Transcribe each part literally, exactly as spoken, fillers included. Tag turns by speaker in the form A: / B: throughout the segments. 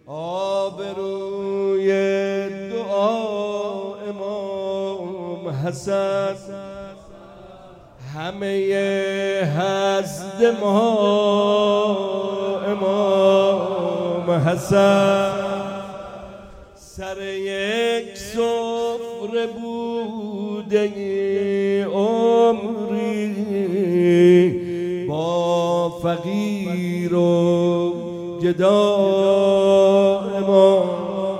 A: آبروی دعا امام حسن همه حسد ما امام حسن سر یک سفره بوده عمری با فقیر و گدا امام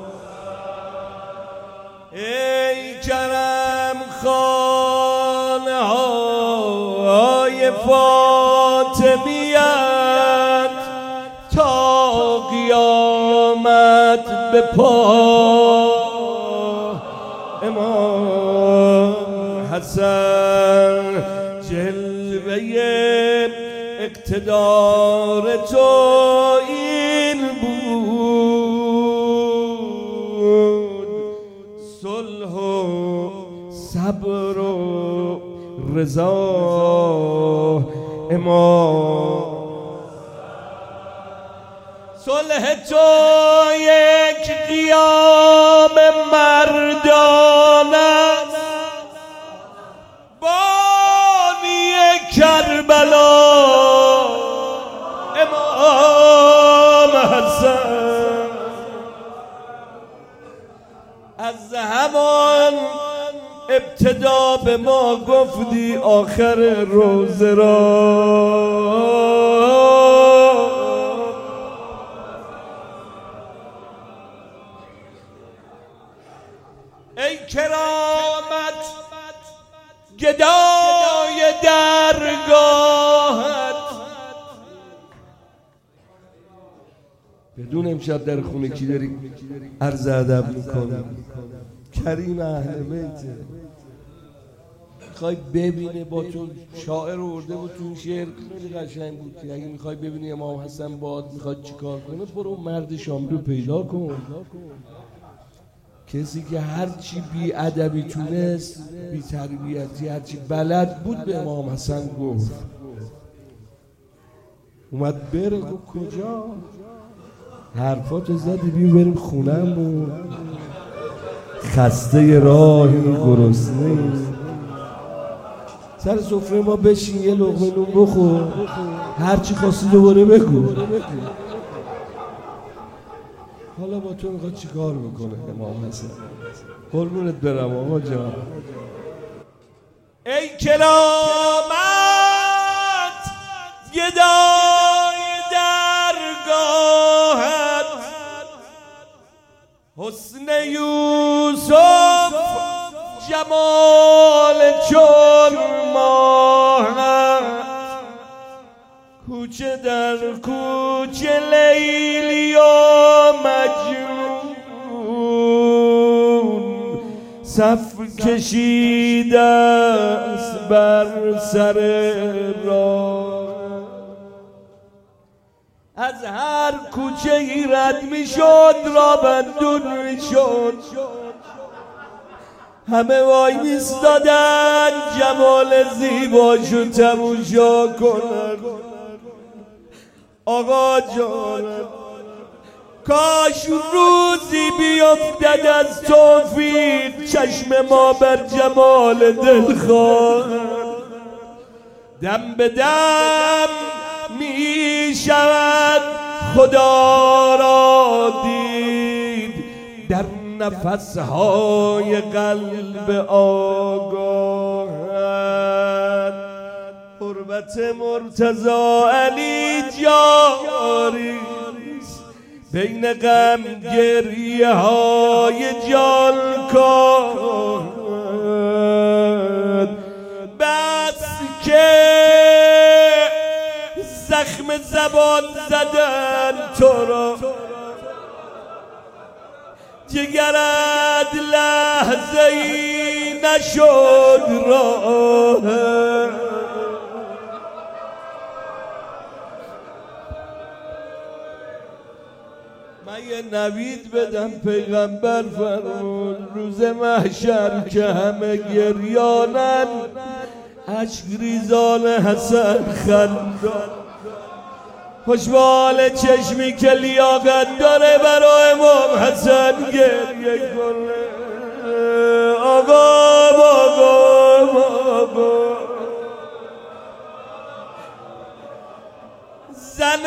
A: ای کرم خانه های فاطمیت تا قیامت به پا امام حسن جلوه اقتدار تو این بود صلح و صبر و رضا امام صلح تو یک قیام مردانه بانی کربلا امام حسن از همان ابتدا به ما گفتی آخر روزه را ای کرامت گدای درگاهت بدون امشب در خونه کی داری عرض ادب میکنم کریم اهل بیته میخوای ببینه با تو شاعر ورده بود تو شعر خیلی قشنگ بود که اگه میخوای ببینی امام حسن باد میخواد چیکار کنه برو مرد شام رو پیدا کن کسی که هرچی بی ادبی تونست بی تربیتی هرچی بلد بود به امام حسن گفت اومد بره گفت کجا حرفاتو زدی بیو بریم خونم خسته راهی گرسنه سر سفره ما بشین یه لقمه نون بخور هرچی خواستی دوباره بگو حالا با تو میخواد چی کار بکنه امام حسن قربونت برم آقا جان ای کرامت گدای درگاهت حسن یوسف جمال چون ماهت کوچه در کوچه لیلی و مجنون صف کشیده است بر سر راه از هر کوچه ای رد می شد رابندون می شد همه وای میستادن جمال زیباشو تماشا کنن آقا جان کاش روزی بیفتد از توفیق چشم ما بر جمال دلخواه دم به دم می شود خدا را دید در نفسهای قلب آگاهت قربت مرتضی علی جاری بین غم گریه های جانکاه بس که زخم زبان زدن تو را جگرت لحظه ای نشد راه من یه نوید بدم پیغمبر فرمود روز محشر که همه گریانن اشک ریزان حسن خندان خوشبال چشمی که لیاقت داره برای امام حسن گریه کنه. آقا آقا آقا زن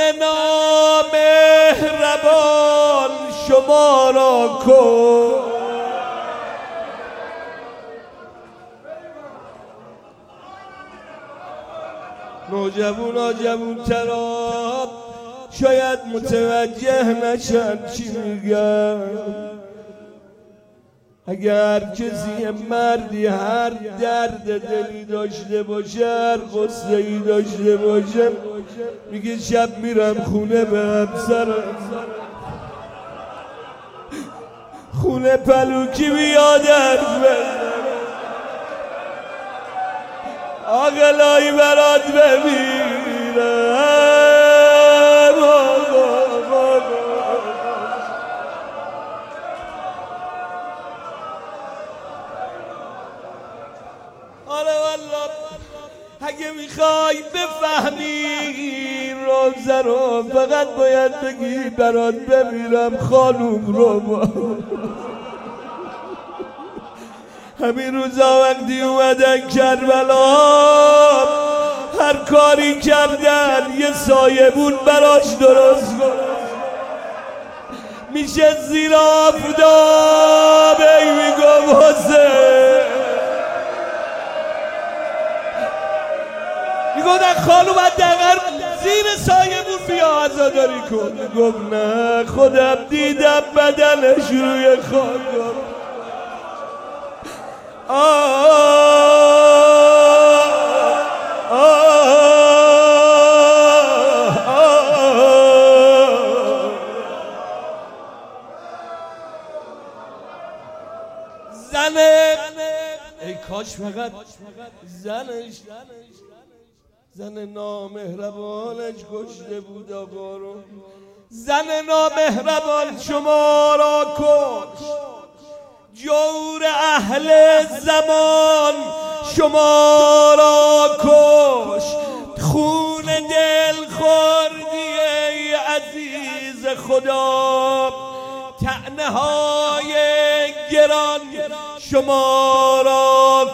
A: نامهربان شما را کن. نوجوونا جوون ترا شاید متوجه نشن چی میگم. اگر کسی مردی هر درد دلی داشته باشه، هر غصه ای داشته باشه، میگه شب میرم خونه به همسرم، خونه پلوکی بیاد حرف بزنه، آقلایی برات بمیرم. آره والله اگه میخوای بفهمی روزه رو فقط باید بگی برات بمیرم خانوم رو. همین روزا وقتی اومدن کربلا هر کاری کردن یه سایبون براش درست کن، میشه زیر آفتاب ای میگم حسین، میگفتن خانوم حداقل زیر سایبون بیا عزاداری کن. میگفت نه خودم دیدم بدنش روی خاک. آه زنه ای کاش فقط زنش زن نامهربانش کشته بود آقا رو. زن نامهربان شما را کش، جور اهل زمان شما را کش، خون دل خوردی ای عزیز خدا، طعنه های گران شما را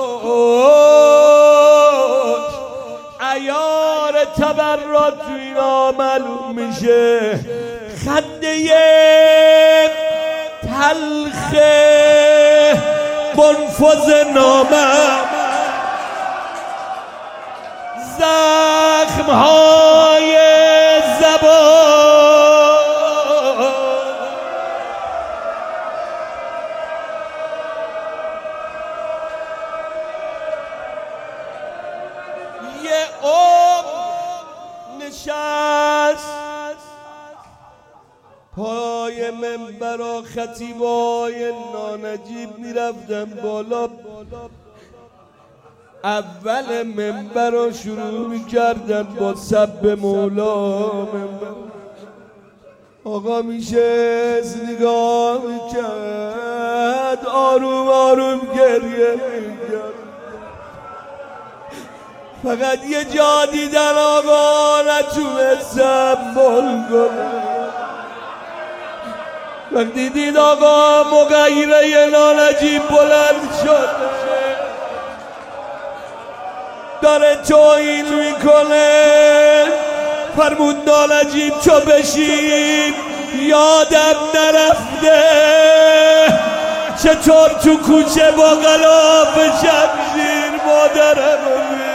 A: کش. عیار تبرات تو اینا معلوم میشه، خنده تلخ منفذ نامم، زخم های زبان، یه عمر نشست پای منبر خطیبای نانجیب میرفتن بالا، اول منبر رو شروع میکردن با سب مولا. آقا میشه نگاه میکرد، آروم آروم گریه میکرد. فقط یه جا دیدن آقا نتونستم بل کنه. وقتی دید آقا مغیره نانجیب بلند شد داره توهین میکنه، فرمود نانجیب چو بشین یادم نرفته چطور تو کوچه با غلاف شمشیر مادرم میزن.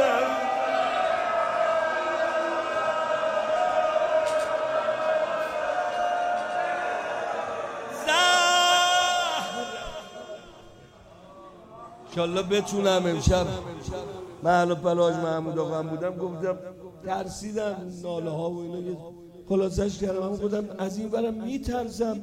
A: انشالله بتونم امشب من و پلاج محمود آقام بودم، گفتم ترسیدم ناله ها و اینا خلاصش کردم. اما گفتم از این برم میترسم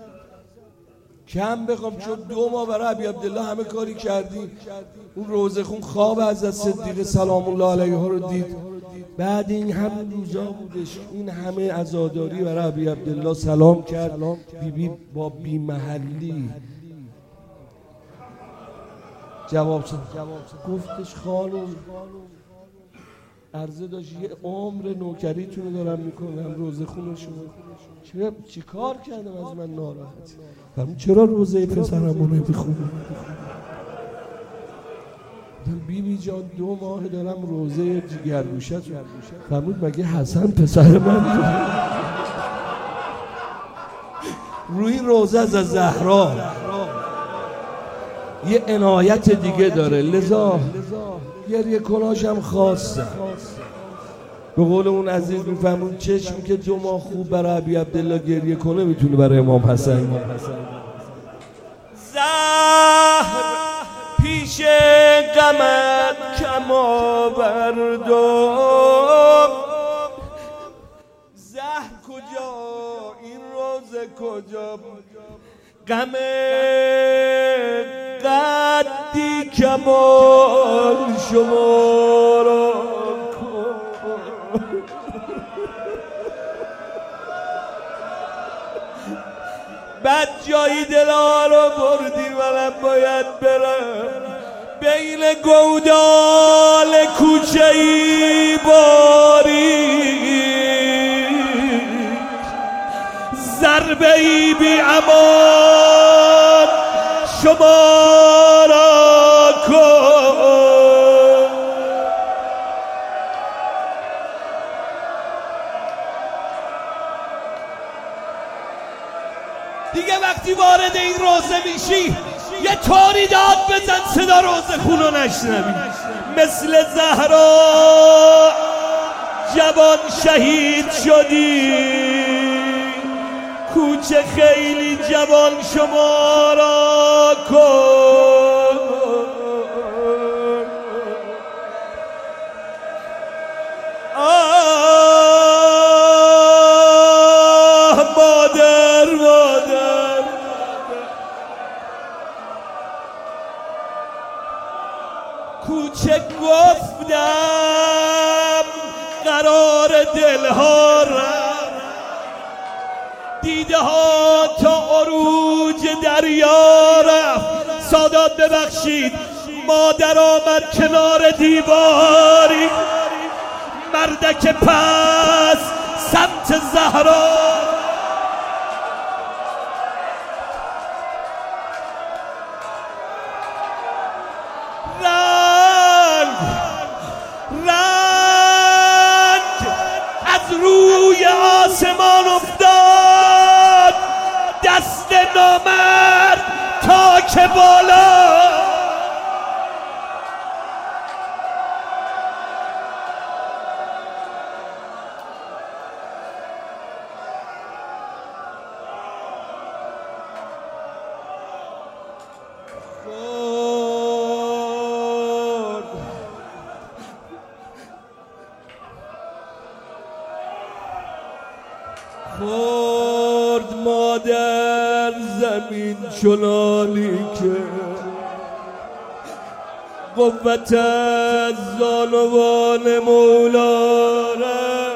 A: کم بخوام، چون دو ماه برای ابی عبدالله همه کاری کردیم. اون روزه خون خواب حضرت صدیق سلام الله علیه ها رو دید، بعد این همین روزا بودش این همه عزاداری برای ابی عبدالله سلام کرد. بی بی با بی محلی جواب شد، گفتش خانم عرضه داشت یه عمر نوکریتون رو دارم میکنم روزه خون شما. چرا چی کار کردم از من ناراحتی؟ فرمود چرا روزه پسرم رو نمیخونم؟ بی بی جان دو ماه دارم روزه جگرگوشت. فرمود مگه حسن پسر من روی روزه از زهرا یه عنایت دیگه داره، لذا گریه کناش هم خاصه. به قول اون عزیز میفهمون چشم که دو ماه خوب برای ابی عبدالله گریه کنه میتونه برای امام حسن. زهر پیش غمت کم آوردم، زهر کجا این روزه کجا، غم قدی کمال شما را بد جایی دلا رو بردی منم باید برم بین گودال کوچه ای باری، ضربه ای بی امان شما را کن. دیگه وقتی وارد این روزه میشی یه طوری داد بزن صدا روزه خونو نشنوی. مثل زهرا جوان شهید شدی، کوچه خیلی جوان شما را کن. آه مادر مادر کوچه گفتم قرار دلها رفت، دیده ها تا عروج دریا رفت. سادات ببخشید مادر آمد کنار دیواری، مردک پس سمت زهرا. رنگ رنگ از روی آسمان افتاد، دست نامرد تا که بالا. خورد مادر زمین چنانی که قوت از زانوان مولا را.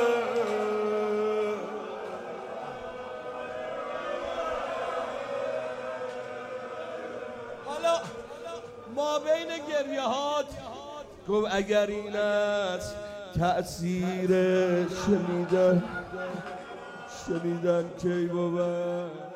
A: حالا ما بین گریه هات گفت اگر این است تأثیر شنیدن شنیدن کی بود